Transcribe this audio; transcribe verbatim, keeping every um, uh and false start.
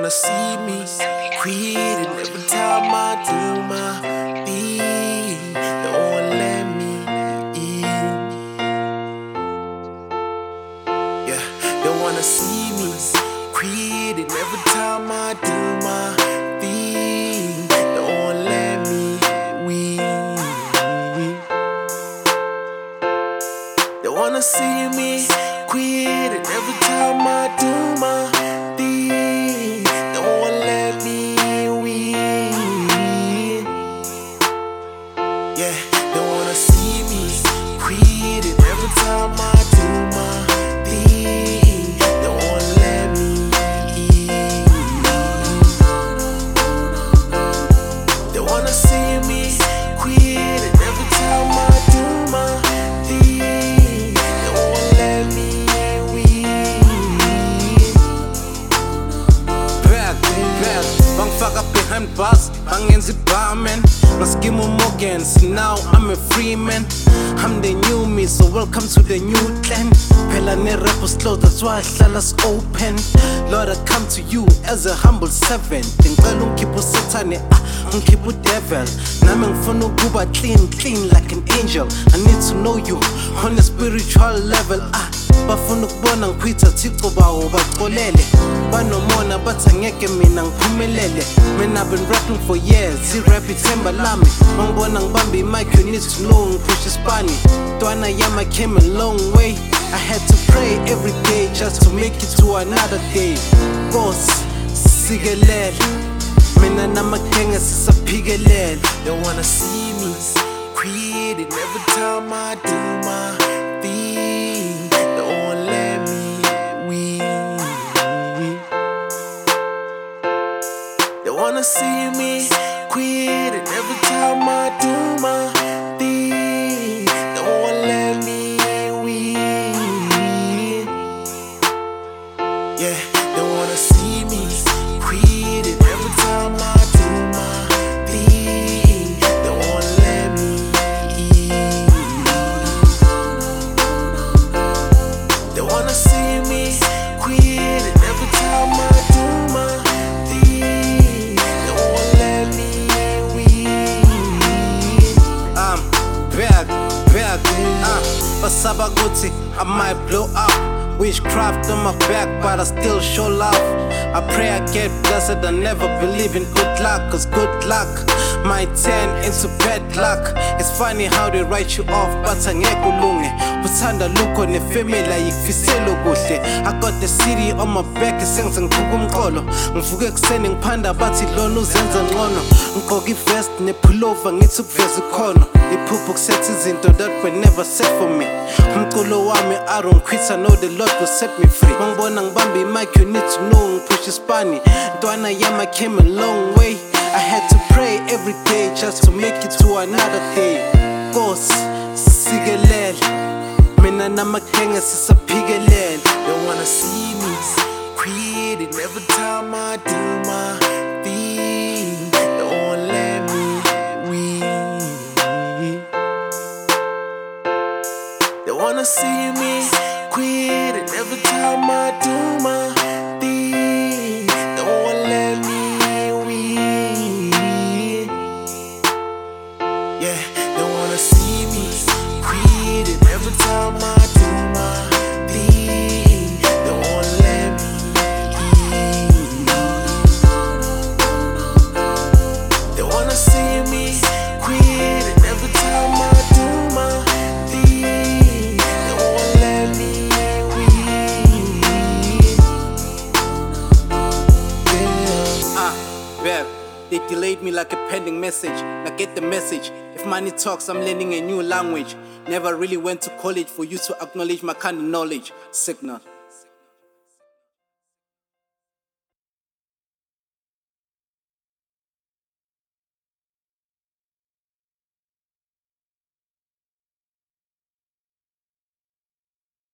wanna see me quit, and every time I do my thing, they won't let me in. Yeah, they wanna see me quit, and every time I do my thing, they won't let me win. They wanna see me quit, and every time I do my thing, they won't let me win. Yeah, they wanna see me quit, and every time I do my thing, they won't let me in. They wanna see me quit, and every time I do my thing, they won't let me Bangfaka behind bars, bangenzi barman Maskimu Morgans, now I'm a free man. I'm the new me, so welcome to the new clan. Phela ne rap slow, that's why I hlala's open. Lord, I come to you as a humble servant. Ngicela ungipho Satan, ah, ungipho devil. Nami ngifuna ukuba clean, clean like an angel. I need to know you on a spiritual level, ah. Bafuna ukubona ngikhwitha Thixo bawo baxolele. Banomona bathi angeke mina ngiphumelele. Man, I've been rapping for years, i-rap ithemba lami. Mangibona ngibamba i-mic, you need to know ngiphusha isipani. Ntwana yami, I came a long way. I had to pray every day just to make it to another day. Boss, sigelele. Mina namagenge sisaphikelele. They wanna see me quit, and every time I do my thing, they won't let me win. They wanna see me quit, and every time I do my thing, they won't let me win. Yeah, they wanna see me quit, and every time I do my thing, they won't let me in. They wanna see me quit, and every time I do my thing, they won't let me win. I'm back, back, uh, basaba guti, I might blow up. Witchcraft on my back, but I still show love. I pray I get blessed, I never believe in good luck, cause good luck might turn into bad luck. It's funny how they write you off, but angeke ulunge. Uthanda lukho nefamily ayikufisela kuhle. I got the city on my back, isenze ngiphuka umqolo. Ngivuke ekuseni ngiphanda bathi lona uzenza ngcono. Ngigqoka ivest nepullover ngithi ukuveza ikhono. Iphupho kusetha izinto that were never set for me. Umculo wami I don't quit, I know the Lord will set me free. Mangibona ngibamba i-mic, you need to know ngiphusha isipani. Ntwana yami, I came a long way. I had to pray every day just to make it to another day. Boss, sigelele. Mina namagenge sisaphikelele. They wanna see me quit, and every time I do my thing, they won't let me win. They wanna see me quit, and every time I do my thing, they won't let me win. Yeah, they wanna see me quit, and every time I do my thing, they won't let me in. They wanna see me quit, and every time I do my thing, they won't let me win. Yeah. Ah, back. They delayed me like a pending message. Now get the message. If money talks, I'm learning a new language. Never really went to college for you to acknowledge my kind of knowledge. Signal.